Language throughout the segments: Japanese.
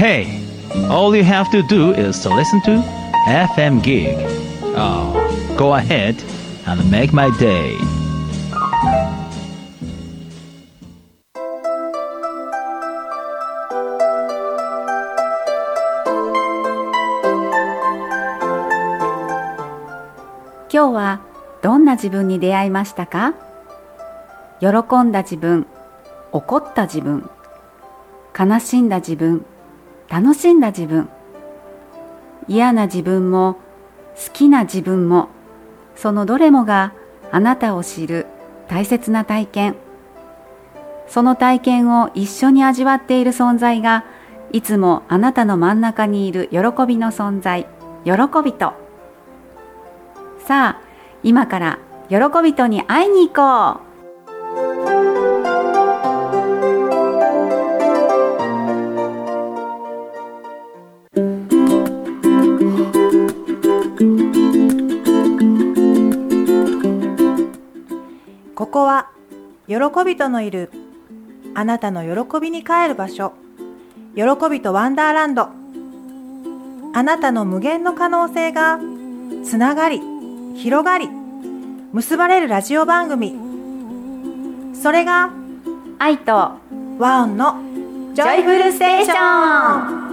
Hey, all you have to do is to listen to FM Gig. Oh, go ahead and make my day. 今日はどんな自分に出会いましたか？喜んだ自分、怒った自分、悲しんだ自分、楽しんだ自分、嫌な自分も好きな自分も、そのどれもがあなたを知る大切な体験。その体験を一緒に味わっている存在が、いつもあなたの真ん中にいる喜びの存在、喜びと。さあ、今から喜びとに会いに行こう。 ここは喜びとのいるあなたの喜びに帰る場所、喜びとワンダーランド。あなたの無限の可能性がつながり広がり結ばれるラジオ番組、それが愛と和音のジョイフルステーション。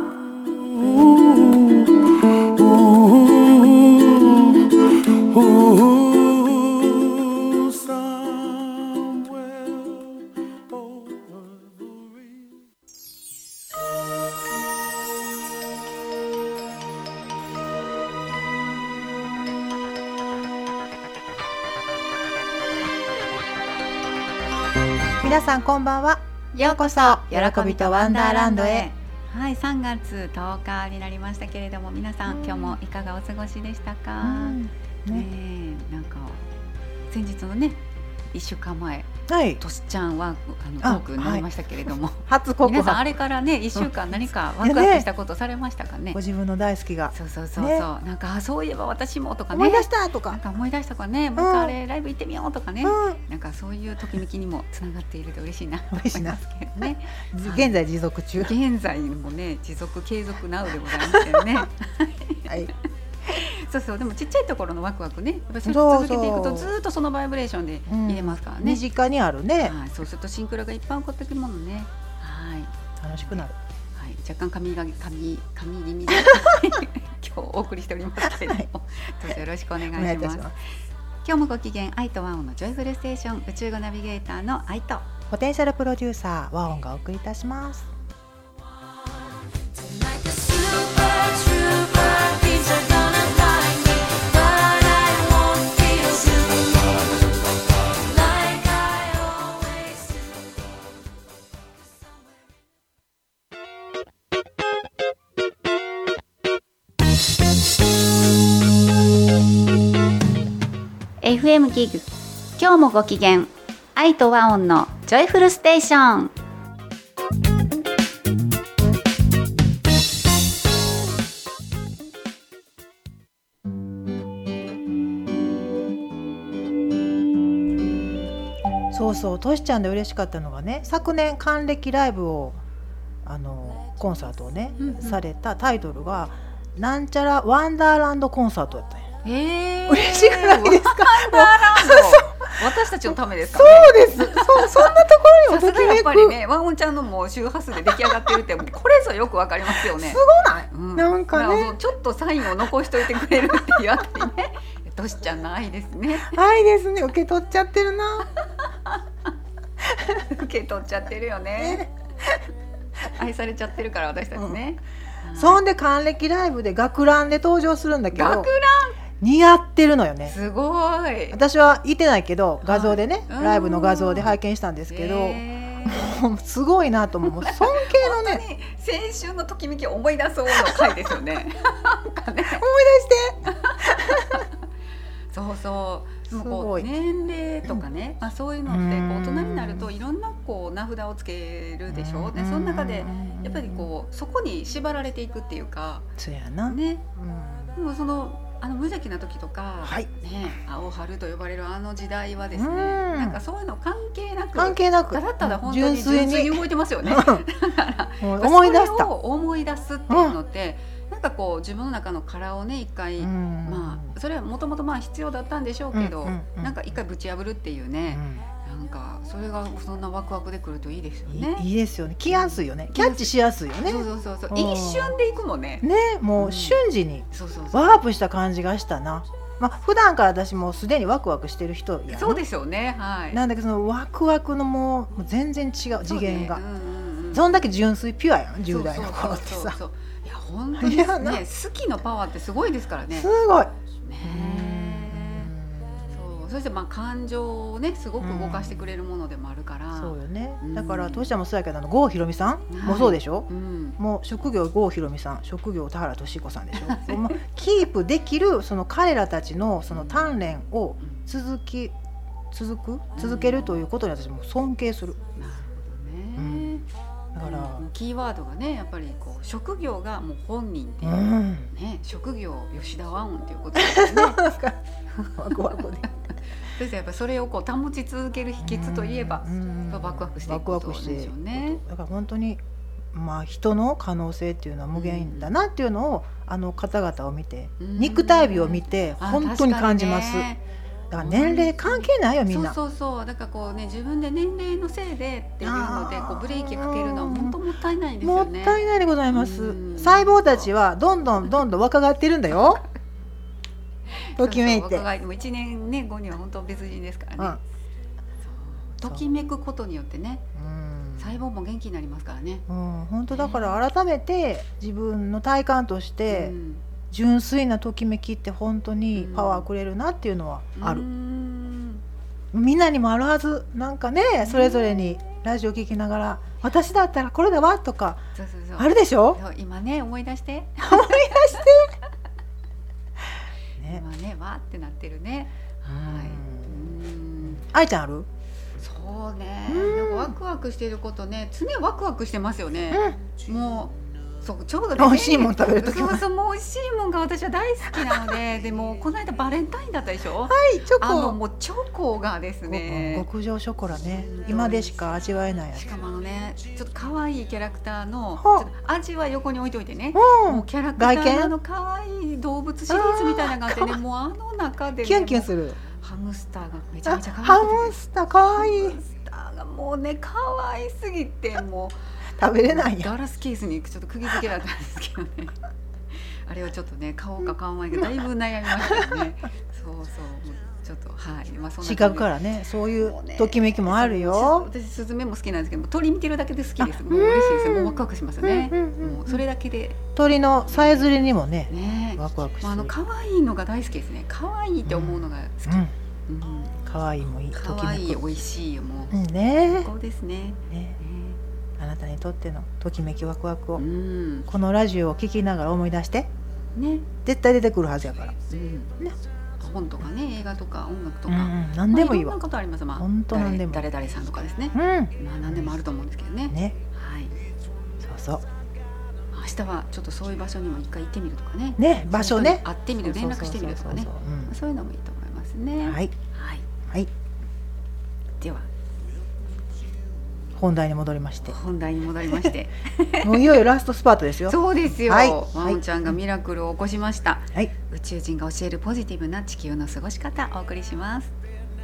皆さんこんばんは。ようこそ喜びとワンダーランドへ。 はい、3月10日になりましたけれども、皆さん、今日もいかがお過ごしでしたか？なんか先日のね、1週間前、としちゃんはトークになりましたけれども、 初告白。 皆さんあれからね、1週間何かワクワクしたことされましたかね？ ご自分の大好きが。 そう、なんかそういえば私もとかね、 思い出したとか、 なんか思い出したとかね、もう一回あれライブ行ってみようとかね、なんかそういうときめきにもつながっていると嬉しいなと思いますけどね。 現在持続中。 現在もね、持続継続なうでございますよね。 はい。 そうでもちっちゃいところのワクワクね、やっぱり続けていくとずっとそのバイブレーションで入れますからね。 身近にあるね。 そうするとシンクロがいっぱい起こってくるものね。 楽しくなる。 若干髪気味で今日お送りしておりますけれども、どうぞよろしくお願いします。今日もご機嫌、愛と和音のジョイフルステーション、宇宙語ナビゲーターの愛とポテンシャルプロデューサー和音がお送りいたします。 FM ギグ、今日もご機嫌、愛と和音のジョイフルステーション。 そうとしちゃんで嬉しかったのがね、昨年還暦ライブをコンサートをね、されたタイトルがなんちゃらワンダーランドコンサートだったんや。嬉しくないですか？ 私たちのためですかね。 そうです。そんなところにおときめく。さすがやっぱりね、 和音ちゃんのもう周波数で出来上がってるってこれぞよくわかりますよね。 すごない？なんかね、 ちょっとサインを残しといてくれるっていうあたりね、としちゃんの愛ですね。 愛ですね。受け取っちゃってるな。 受け取っちゃってるよね。愛されちゃってるから私たちね。 そんで還暦ライブで学ランで登場するんだけど、 学ラン似合ってるのよね。 すごい。 私はいてないけど画像でね、ライブの画像で拝見したんですけど、もうすごいなと思う。尊敬のね、 青春のときめきを思い出そうの回ですよね。なんかね、思い出してそうでもこう年齢とかね、そういうのってこう大人になるといろんなこう名札をつけるでしょ。でその中でやっぱりこうそこに縛られていくっていうか、 そうやなね。でもその無邪気な時とか、 はいね、青春と呼ばれるあの時代はですね、 うんなんかそういうの関係なくただただ本当に純粋に動いてますよね。だからもう思い出した。 それを思い出すっていうのって、なんかこう自分の中の殻をね一回、まあそれはもともと必要だったんでしょうけど、なんか一回ぶち破るっていうね、なんかそれがそんなワクワクでくるといいですよね。 いいですよね。来やすいよね。キャッチしやすいよね。 そう一瞬でいくもんね。 ね、もう瞬時にワープした感じがしたな。普段から私もすでにワクワクしてる人やん。 そうですよね。はい。 なんだけどそのワクワクのもう全然違う次元が。そんだけ純粋ピュアやん。10代の頃ってさ。 いや本当にね、好きのパワーってすごいですからね。 すごい。 そして感情をねすごく動かしてくれるものでもあるから、 そうよね。だから当社もそうやけど郷ひろみさんもそうでしょ、もう職業郷ひろみさん、職業田原俊彦さんでしょもうキープできるその彼らたちのその鍛錬を続けるということに私も尊敬する。 なるほどね。だからキーワードがねやっぱりこう職業がもう本人っていうね、職業吉田和音っていうことですよね。ワクワクでそしてやっぱそれをこう保ち続ける秘訣といえばワクワクしていくことですよね。 だから本当に人の可能性っていうのは無限だなっていうのを方々を見て、肉体美を見て本当に感じます。だから年齢関係ないよみんな。 そうだからこうね自分で年齢のせいでっていうのでこうブレーキかけるのは本当もったいないんですよね。 もったいないでございます。細胞たちはどんどん若返ってるんだよ。ときめいて。 もう1年ね後には本当別人ですからね。ときめくことによってね、細胞も元気になりますからね。 本当だから改めて自分の体感として。純粋なときめきって本当にパワーくれるなっていうのはある。みんなにもあるはず。なんかねそれぞれにラジオ聞きながら私だったらこれだわとかあるでしょ。 今ね思い出して今ねわーってなってるね。 愛ちゃんある？ そうね、なんかワクワクしてることね、常ワクワクしてますよね。もうそうちょうど、ね、 美味しいもん食べるときももう美味しいもんが私は大好きなのででもこの間バレンタインだったでしょ。 はいチョコ。 もうチョコがですね極上ショコラね、今でしか味わえないやつ。 しかもねちょっと可愛いキャラクターのちょっと味は横に置いといてね、もうキャラクターの可愛い動物シリーズみたいなのがあってね、もう中で、ね、 キュンキュンするハムスターがめちゃめちゃ可愛い。 ハムスター可愛い。 ハムスターがもうね可愛すぎてもう食べれないや。 ガラスケースにちょっと釘付けだったんですけどねあれはちょっとね買おうか買わないかだいぶ悩みましたねそうちょっとはい、そんな視覚からねそういうときめきもあるよ。 私スズメも好きなんですけど鳥見てるだけで好きです。もう嬉しいです。もうワクワクしますよね。もうそれだけで鳥のさえずりにもねワクワクする。 可愛いのが大好きですね。可愛いって思うのが好き。 可愛いもいい。 可愛い美味しいよもうね。 そうですね。 あなたにとってのときめきワクワクをこのラジオを聞きながら思い出してね。絶対出てくるはずやからね。 本とかね映画とか音楽とか何でもいいわ。 いろんなことあります。 本当何でも誰々さんとかですね。何でもあると思うんですけどね。はい。そう明日はちょっとそういう場所にも一回行ってみるとかね。 ね場所ね。 会ってみる連絡してみるとかね。そういうのもいいと思いますね。 はいはい。 では本題に戻りましてもういよいよラストスパートですよ。 そうですよ。ワンちゃんがミラクルを起こしました。宇宙人が教えるポジティブな地球の過ごし方お送りします。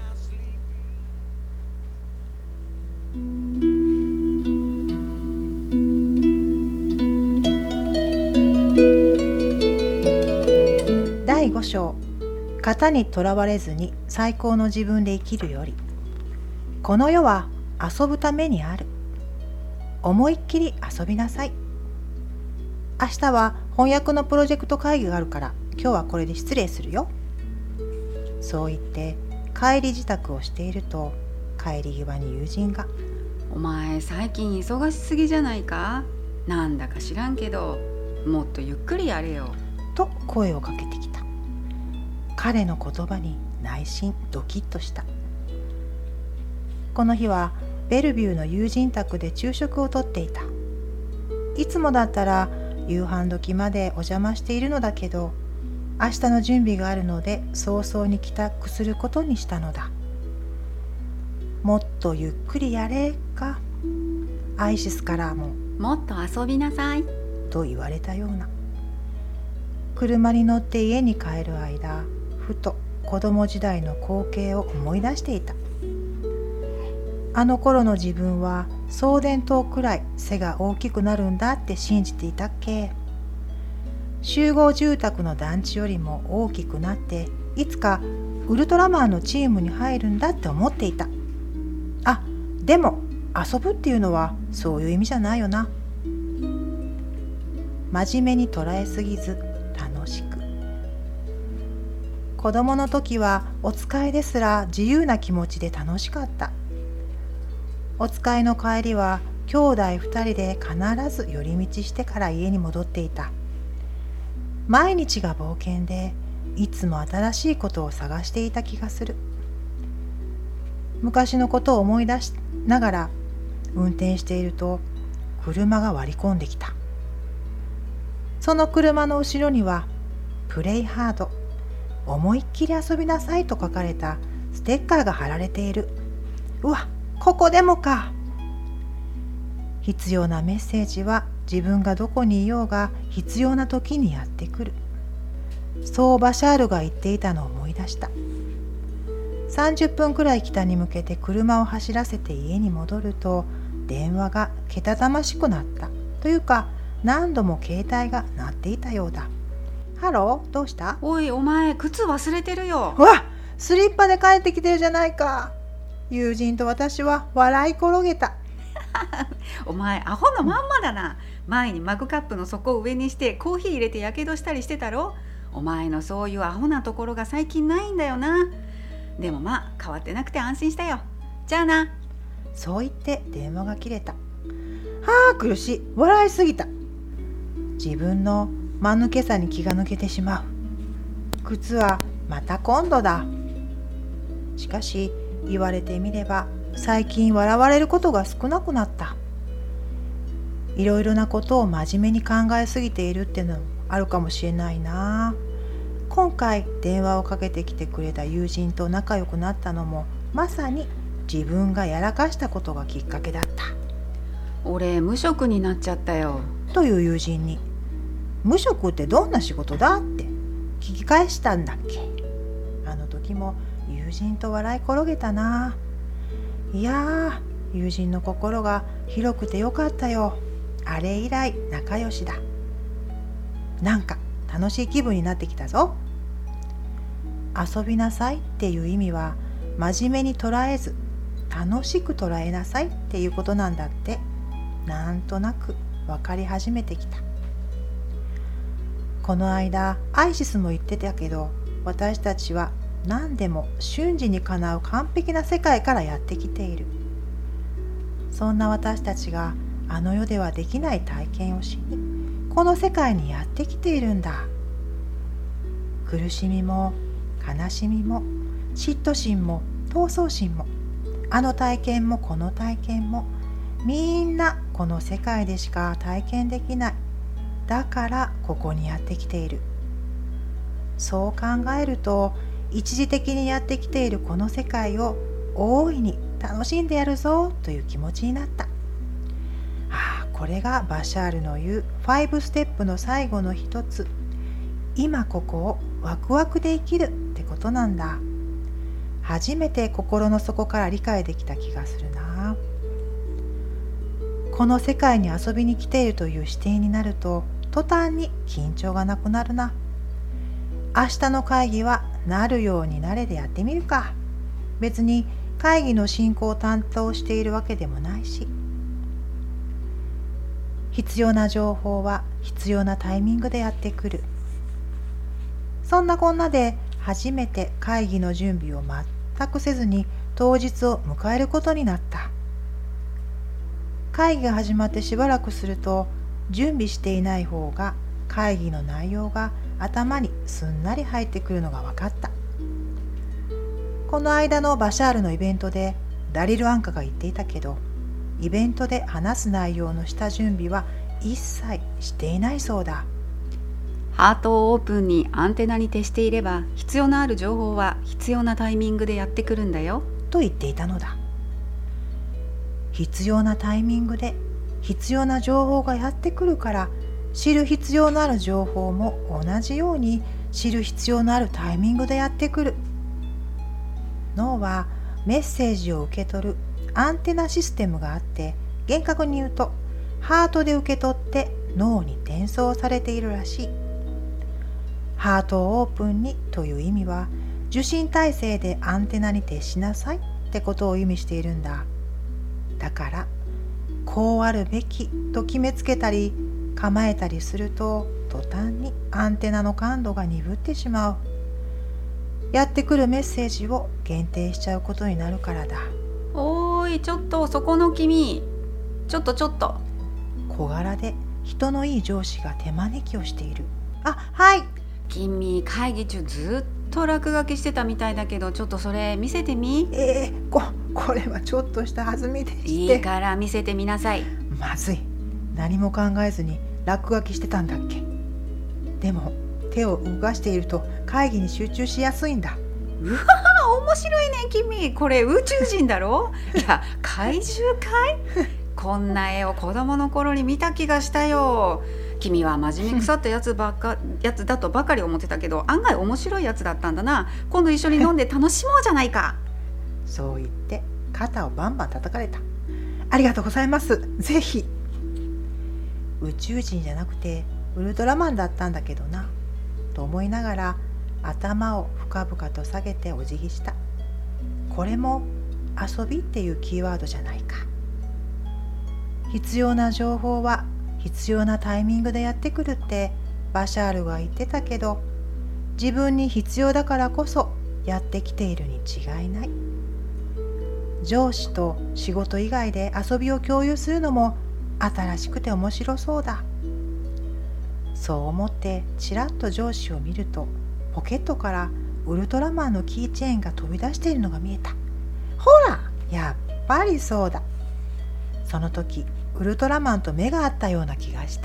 第5章、型にとらわれずに最高の自分で生きるより、この世は遊ぶためにある。思いっきり遊びなさい。明日は翻訳のプロジェクト会議があるから今日はこれで失礼するよ。そう言って帰り支度をしていると帰り際に友人が、 お前最近忙しすぎじゃないか。なんだか知らんけどもっとゆっくりやれよと声をかけてきた。彼の言葉に内心ドキッとした。この日はベルビューの友人宅で昼食をとっていた。いつもだったら夕飯時までお邪魔しているのだけど、 明日の準備があるので早々に帰宅することにしたのだ。もっとゆっくりやれか、アイシスからももっと遊びなさいと言われたような。車に乗って家に帰る間、ふと子供時代の光景を思い出していた。あの頃の自分は送電灯くらい背が大きくなるんだって信じていたっけ。集合住宅の団地よりも大きくなっていつかウルトラマンのチームに入るんだって思っていた。あ、でも遊ぶっていうのはそういう意味じゃないよな。真面目に捉えすぎず楽しく。子供の時はお使いですら自由な気持ちで楽しかった。お使いの帰りは兄弟2人で必ず寄り道してから家に戻っていた。毎日が冒険でいつも新しいことを探していた気がする。昔のことを思い出しながら運転していると車が割り込んできた。その車の後ろにはプレイハード、思いっきり遊びなさいと書かれたステッカーが貼られている。うわ、ここでもか。必要なメッセージは自分がどこにいようが必要な時にやってくる。そうバシャールが言っていたのを思い出した。30分くらい北に向けて車を走らせて家に戻ると電話がけたたましくなった。というか何度も携帯が鳴っていたようだ。ハロー、どうした？ おい、お前靴忘れてるよ。 わっ、スリッパで帰ってきてるじゃないか。友人と私は笑い転げた。 お前アホのまんまだな。前にマグカップの底を上にしてコーヒー入れてやけどしたりしてたろ。お前のそういうアホなところが最近ないんだよな。でもまあ変わってなくて安心したよ。じゃあな。 そう言って電話が切れた。はあ、苦しい。笑いすぎた。自分の間抜けさに気が抜けてしまう。靴はまた今度だ。しかし言われてみれば最近笑われることが少なくなった。いろいろなことを真面目に考えすぎているっていうのもあるかもしれないな。今回電話をかけてきてくれた友人と仲良くなったのもまさに自分がやらかしたことがきっかけだった。 俺無職になっちゃったよ。 という友人に、無職ってどんな仕事だって聞き返したんだっけ。あの時も友人と笑い転げたな。いやー、友人の心が広くてよかったよ。あれ以来仲良しだ。なんか楽しい気分になってきたぞ。遊びなさいっていう意味は真面目に捉えず楽しく捉えなさいっていうことなんだって、なんとなく分かり始めてきた。この間アイシスも言ってたけど、私たちは何でも瞬時にかなう完璧な世界からやってきている。そんな私たちがあの世ではできない体験をしにこの世界にやってきているんだ。苦しみも悲しみも嫉妬心も闘争心も、あの体験もこの体験もみんなこの世界でしか体験できない。だからここにやってきている。そう考えると一時的にやってきているこの世界を大いに楽しんでやるぞという気持ちになった。これがバシャールの言う5ステップの最後の一つ、今ここをワクワクで生きるってことなんだ。初めて心の底から理解できた気がするな。この世界に遊びに来ているという視点になると途端に緊張がなくなるな。明日の会議はなるようになれでやってみるか。別に会議の進行を担当しているわけでもないし、必要な情報は必要なタイミングでやってくる。そんなこんなで初めて会議の準備を全くせずに当日を迎えることになった。会議が始まってしばらくすると、準備していない方が会議の内容が頭にすんなり入ってくるのが分かった。この間のバシャールのイベントでダリル・アンカが言っていたけど、イベントで話す内容の下準備は一切していないそうだ。 ハートをオープンにアンテナに徹していれば、必要のある情報は必要なタイミングでやってくるんだよと言っていたのだ。必要なタイミングで必要な情報がやってくるから、知る必要のある情報も同じように知る必要のあるタイミングでやってくる。脳はメッセージを受け取るアンテナシステムがあって、厳格に言うとハートで受け取って脳に転送されているらしい。ハートをオープンにという意味は、受信体制でアンテナに徹しなさいってことを意味しているんだ。だからこうあるべきと決めつけたり構えたりすると、途端にアンテナの感度が鈍ってしまう。やってくるメッセージを限定しちゃうことになるからだ。 おーい、ちょっとそこの君、ちょっと小柄で人のいい上司が手招きをしている。あ、はい。 君、会議中ずっと落書きしてたみたいだけど、ちょっとそれ見せてみ。 これはちょっとした弾みでして。 いいから見せてみなさい。 まずい。何も考えずに落書きしてたんだっけ。でも手を動かしていると会議に集中しやすいんだ。 うわー、面白いね君。これ宇宙人だろ。いや、怪獣かい。こんな絵を子供の頃に見た気がしたよ。君は真面目腐ったやつだとばかり思ってたけど、案外面白いやつだったんだな。今度一緒に飲んで楽しもうじゃないか。 そう言って肩をバンバン叩かれた。ありがとうございます。ぜひ。宇宙人じゃなくてウルトラマンだったんだけどなと思いながら、頭を深々と下げてお辞儀した。これも遊びっていうキーワードじゃないか。必要な情報は必要なタイミングでやってくるってバシャールは言ってたけど、自分に必要だからこそやってきているに違いない。上司と仕事以外で遊びを共有するのも新しくて面白そうだ。そう思ってちらっと上司を見ると、ポケットからウルトラマンのキーチェーンが飛び出しているのが見えた。ほら、やっぱりそうだ。その時ウルトラマンと目が合ったような気がした。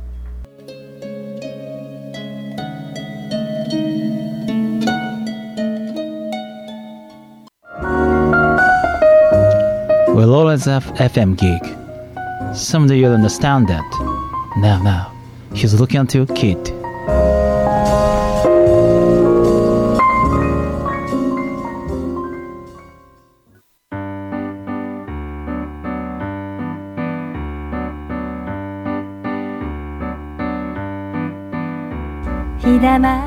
We'll always have FM gig. Someday you'll understand that. Now, he's looking at you, kid. .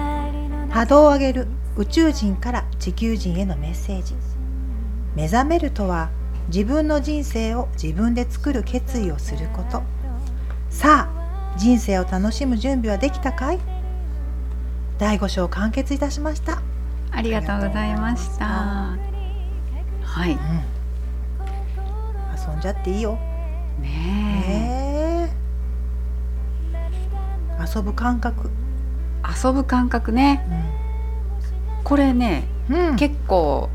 波動を上げる宇宙人から地球人へのメッセージ。目覚めるとは自分の人生を自分で作る決意をすること。さあ、人生を楽しむ準備はできたかい？第5章完結いたしました。 ありがとうございました。はい、 遊んじゃっていいよ。 ねえ。遊ぶ感覚。 遊ぶ感覚ね、これね、結構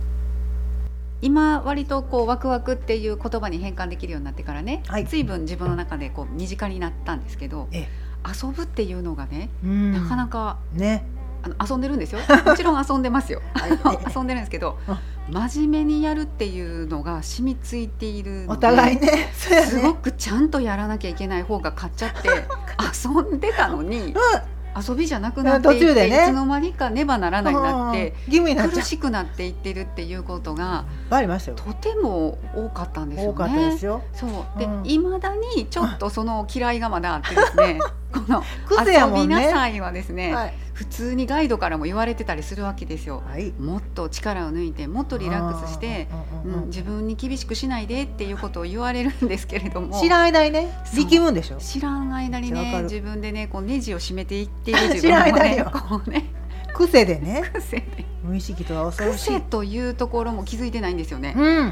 今割とこうワクワクっていう言葉に変換できるようになってからね、随分自分の中でこう身近になったんですけど、遊ぶっていうのがね、なかなかね、遊んでるんですよ。もちろん遊んでますよ。遊んでるんですけど、真面目にやるっていうのが染みついているので、お互いね、すごくちゃんとやらなきゃいけない方が勝っちゃって遊んでたのに、遊びじゃなくなっていって、いつの間にかねばならないになって苦しくなっていってるっていうことがとても多かったんですよね。多かったですよ。そうで、未だにちょっとその嫌いがまだあってですね、この遊びなさいはですね、普通にガイドからも言われてたりするわけですよ。もっと力を抜いて、もっとリラックスして、自分に厳しくしないでっていうことを言われるんですけれども、 知らん間にね、力むんでしょ。 知らん間にね、自分でねこうネジを締めていっている自分もね、こうね、 癖でね、 癖で、 無意識とは恐ろしい。 癖というところも気づいてないんですよね。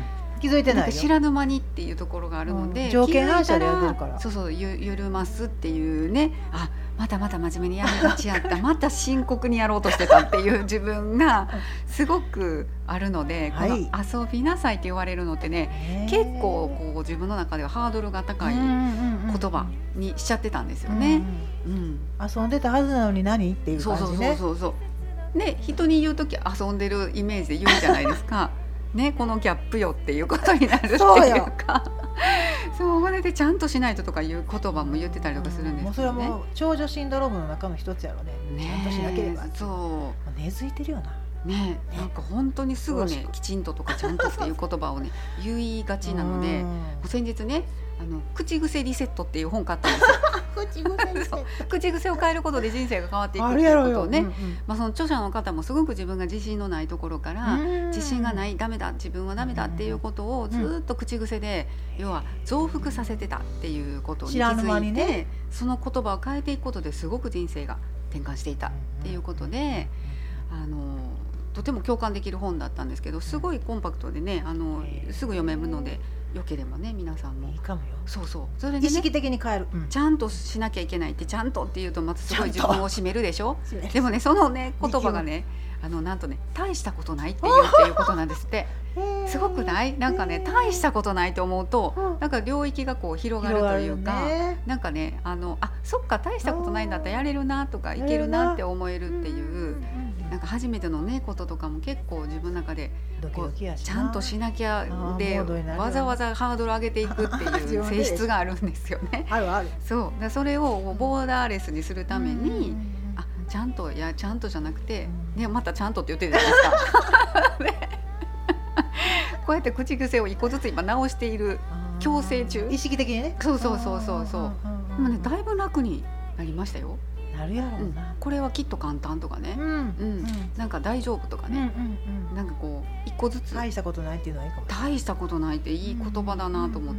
気づいてないよ。 んか知らぬ間にっていうところがあるので、 条件反射でやってるから。 そうそう、緩ますっていうね、あ、また真面目にやりがちやったまた深刻にやろうとしてたっていう自分がすごくあるので、この遊びなさいって言われるのってね、結構こう自分の中ではハードルが高い言葉にしちゃってたんですよね。 遊んでたはずなのに何っていう感じね。 そうで、人に言うとき遊んでるイメージで言うじゃないですかね、このギャップよっていうことになるっていうかそうでちゃんとしないととかいう言葉も言ってたりとかするんですけどね。 もうそれはもう長女シンドロームの中の一つやろね。ちゃんとしなければ。 そう根付いてるよな。 ね、なんか本当にすぐね、きちんととかちゃんとっていう言葉をね言いがちなので、先日ね、口癖リセットっていう本買ったんですよ口癖を変えることで人生が変わっていくっていうことをね、その著者の方もすごく自分が自信のないところから自信がない、ダメだ、自分はダメだっていうことをずっと口癖で、要は増幅させてたっていうことに気づいて、その言葉を変えていくことですごく人生が転換していたっていうことで、とても共感できる本だったんですけど、すごいコンパクトでね、すぐ読めるので、よければね皆さんも。 いいかもよ。 そうそう、それでね、 意識的に変える、 ちゃんとしなきゃいけないって、ちゃんとっていうとまたすごい自分を締めるでしょでもね、そのね言葉がね、なんとね、大したことないっていうことなんですってすごくない？なんかね、大したことないと思うと、なんか領域がこう広がるというか、なんかね、そっか、大したことないんだったらやれるなとかいけるなって思えるっていう、なんか初めてのねこととかも結構自分の中でこうちゃんとしなきゃで、わざわざハードル上げていくっていう性質があるんですよね。 あるある。 そうだ、それをボーダーレスにするために、ちゃんと、いやちゃんとじゃなくて、ね、またちゃんとって言ってるじゃないですかこうやって口癖を一個ずつ今直している矯正中。 意識的にね。 そうでもね、だいぶ楽になりましたよ。 なるやろうな、 これはきっと簡単とかね、なんか大丈夫とかね、なんかこう一個ずつ、 大したことないっていうのはいいかも。 大したことないっていい言葉だなと思って、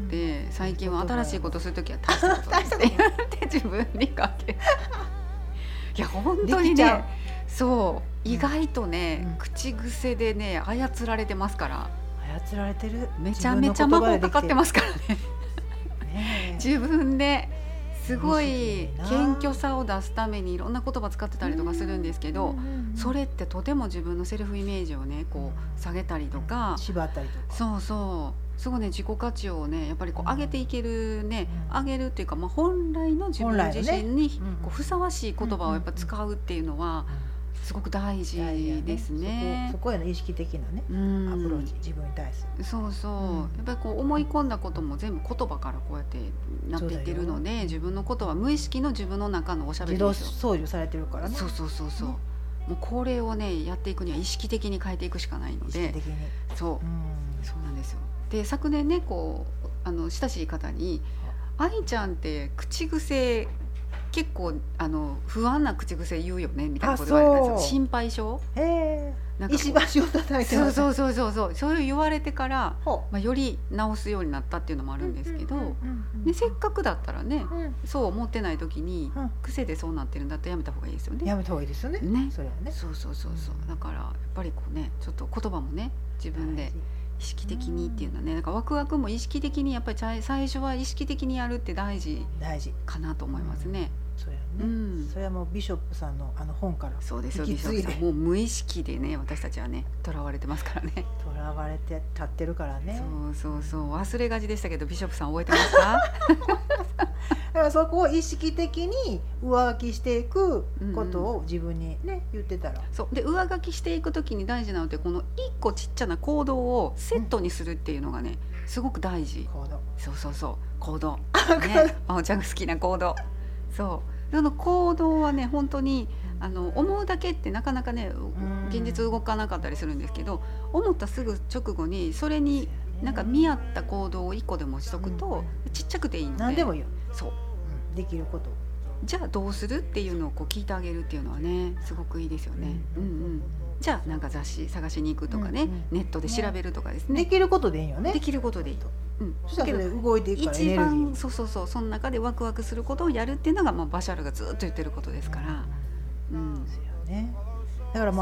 最近は新しいことするときは大したことないって言って自分にかけるいや本当にね、そう意外とね、口癖でね操られてますから。 操られてる。 めちゃめちゃ魔法かかってますからね自分ですごい謙虚さを出すためにいろんな言葉使ってたりとかするんですけど、それってとても自分のセルフイメージをねこう下げたりとか、 縛ったりとか、 すごいね、自己価値をねやっぱりこう上げていけるね、上げるっていうか、本来の自分自身にこうふさわしい言葉をやっぱ使うっていうのはすごく大事ですね。 そこへの意識的なね、アプローチ、自分に対する。 やっぱりこう思い込んだことも全部言葉からこうやってなっていってるので、自分のことは無意識の自分の中のおしゃべりですよ。 自動操縦されてるからね。 もうこれをねやっていくには意識的に変えていくしかないので、そうなんですよ。で、昨年ねこう親しい方に愛ちゃんって口癖結構不安な口癖言うよねみたいなこと言われたんですよ。心配性、 石橋を叩いてます。 そういう言われてから、より直すようになったっていうのもあるんですけど、せっかくだったらね、そう思ってない時に、癖でそうなってるんだったらやめた方がいいですよね。 やめた方がいいですよね。それはね。 だからやっぱりこうね、ちょっと言葉もね自分で意識的にっていうのはね、なんかワクワクも意識的にやっぱり最初は意識的にやるって大事かなと思いますね。 それはもうビショップさんの本からそうですよ。ビショップさんもう無意識でね、私たちはね囚われてますからね。 囚われて立ってるからね。 忘れがちでしたけど、ビショップさん覚えてますかだからそこを意識的に上書きしていくことを自分にね言ってたら、 で上書きしていくときに大事なのってこの一個ちっちゃな行動をセットにするっていうのがねすごく大事。行動ね、おちゃんが好きな行動。その行動はね本当に思うだけってなかなかね現実動かなかったりするんですけど、思ったすぐ直後にそれになんか見合った行動を1個でもしとくと、ちっちゃくていいので何でもいいよ。 できることじゃあどうするっていうのをこう聞いてあげるっていうのはねすごくいいですよね。じゃあなんか雑誌探しに行くとかね、ネットで調べるとかですね。 できることでいいよね。 できることでいいと。 そしたらそれ動いていくからエネルギー。 一番その中でワクワクすることをやるっていうのがバシャルがずっと言ってることですから。 だから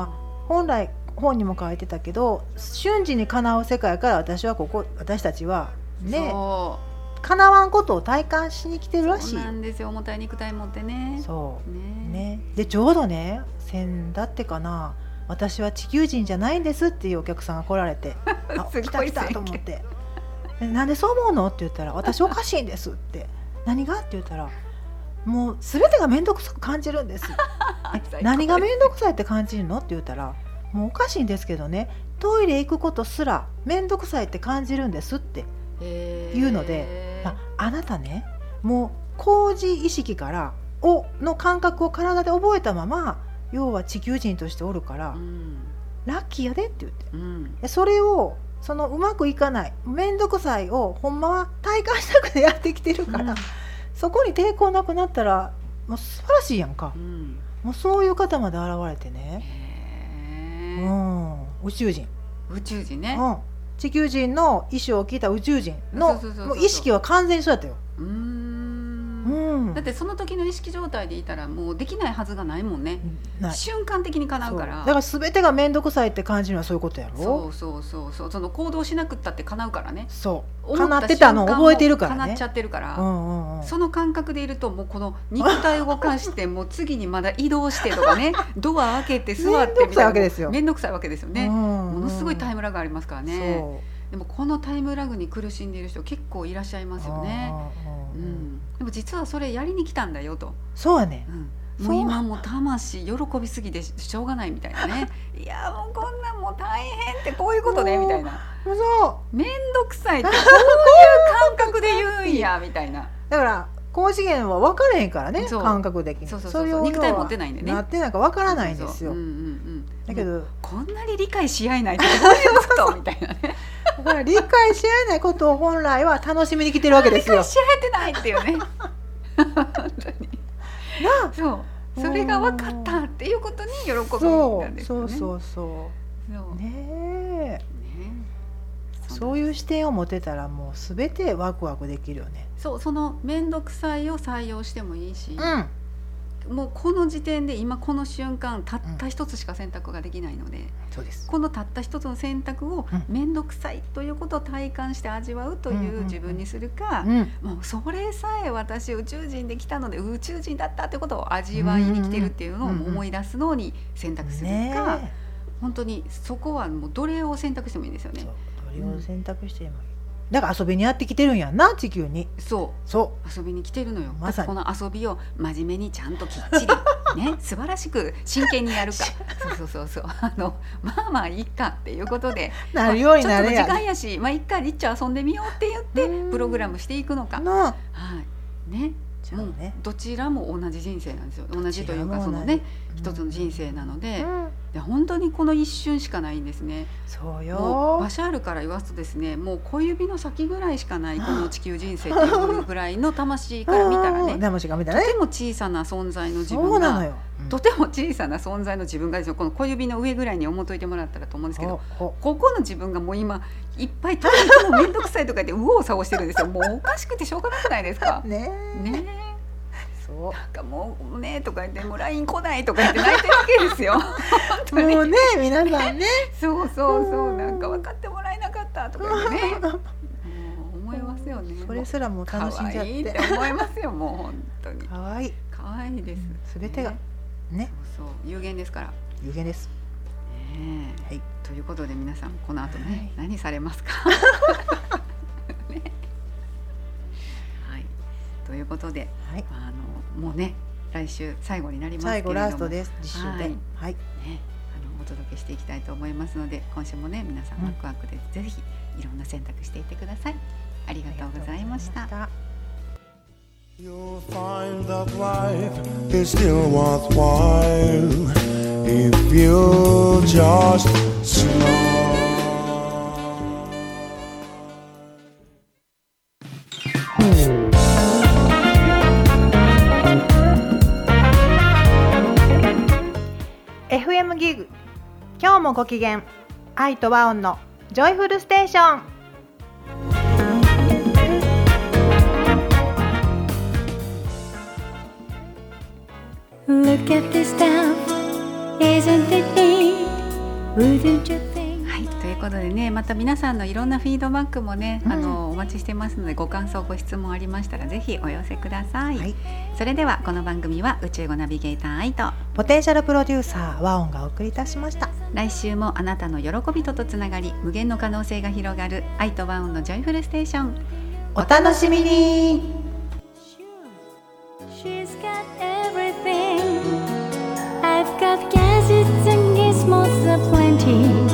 本来本にも書いてたけど、瞬時に叶う世界から私たちはね、叶わんことを体感しに来てるらしい。 そうなんですよ、重たい肉体持ってね。 そうね。でちょうどね、先だってかな、私は地球人じゃないんですっていうお客さんが来られてあ、来た来たと思って、なんでそう思うのって言ったら、私おかしいんですって何がって言ったら、もう全てが面倒くさく感じるんです何が面倒くさいって感じるのって言ったら、もうおかしいんですけどね、トイレ行くことすら面倒くさいって感じるんですっていうので、あなたね、もう高次意識からの感覚を体で覚えたまま、要は地球人としておるから、ラッキーやでって言って、それをそのうまくいかない面倒くさいをほんまは体感したくてやってきてるから、そこに抵抗なくなったらもう素晴らしいやんか、もうそういう方まで現れてね、宇宙人ね、地球人の意思を聞いた宇宙人のもう意識は完全にそうやったよ。 だってその時の意識状態でいたらもうできないはずがないもんね。瞬間的に叶うから。 だから全てが面倒くさいって感じるのはそういうことやろ。 そうその行動しなくったって叶うからね。 そう叶ってたのを覚えてるからね。 叶っちゃってるから、その感覚でいると、もうこの肉体を動かしてもう次にまだ移動してとかねドア開けて座ってみたいな、面倒くさいわけですよね。ものすごいタイムラグありますからね。でもこのタイムラグに苦しんでいる人結構いらっしゃいますよね。でも実はそれやりに来たんだよと。 そうやね、 もう今もう魂喜びすぎてしょうがないみたいなねいやもうこんなんもう大変ってこういうことねみたいな、めんどくさいってこういう感覚で言うんやみたいな。 だから高次元は分からへんからね、感覚的に。 それを肉体持ってないんでね、 なってなんか分からないんですよ。だけどこんなに理解し合えないってどういうことみたいなねだから理解し合えないことを本来は楽しみに来てるわけですよ。 理解し合えてないっていうね本当にそれが分かったっていうことに喜びなんですよね。そうねえ、そういう視点を持てたらもうすべてワクワクできるよね。 その面倒くさいを採用してもいいし、もうこの時点で今この瞬間たった一つしか選択ができないので、 そうです。 このたった一つの選択を面倒くさいということを体感して味わうという自分にするか、もうそれさえ私宇宙人で来たので宇宙人だったということを味わいに来てるっていうのを思い出すのに選択するか、本当にそこはもうどれを選択してもいいんですよね。 どれを選択してもいい。だから遊びにやってきてるんやんな、地球に。 そう遊びに来てるのよ。まさにこの遊びを真面目にちゃんときっちりね素晴らしく真剣にやるかそうまあいいかっていうことでなるようになれや、 ちょっと時間やし、一回リッチ遊んでみようって言ってプログラムしていくのか、ね、どちらも同じ人生なんですよ。同じというかそのね一つの人生なので、本当にこの一瞬しかないんですね。 そうよ。 もうバシャールから言わすとですね、もう小指の先ぐらいしかないこの地球人生というぐらいの魂から見たらねとても小さな存在の自分が、とても小さな存在の自分がですよ、この小指の上ぐらいに思っといてもらったらと思うんですけど、ここの自分がもう今いっぱいとても面倒くさいとか言って右往左往してるんですよ。もうおかしくてしょうがなくないですかねなんかもうねとか言ってもう LINE 来ないとか言って泣いてるわけですよもうね皆さんねそうなんか分かってもらえなかったとか言ってね思いますよね。 それすらもう楽しんじゃって可愛いって思いますよ。もう本当に可愛いです。 すべてがねそう有限ですから。 有限です。 はい。ということで皆さんこの後ね、何されますかね。はい。ということで、もうね来週最後になりますけれども、 最後ラストです。実習で、ね、 お届けしていきたいと思いますので、今週もね皆さんワクワクでぜひいろんな選択していってください。ありがとうございました。 You'll find that life is still worthwhile if you just smile. FM ギグ、今日もご機嫌、愛と和音のジョイフルステーション。 Look at this stuff, isn't it neat? Wouldn't you think? はい、ということでね、また皆さんのいろんなフィードバックもね、お待ちしてますので、ご感想ご質問ありましたらぜひお寄せください、 はい、 それではこの番組は宇宙語ナビゲーター愛とポテンシャルプロデューサー和音がお送りいたしました。 来週もあなたの喜びとつながり無限の可能性が広がる愛と和音のジョイフルステーション、 お楽しみに。 She's got everything. I've got gadgets and gizmos aplenty.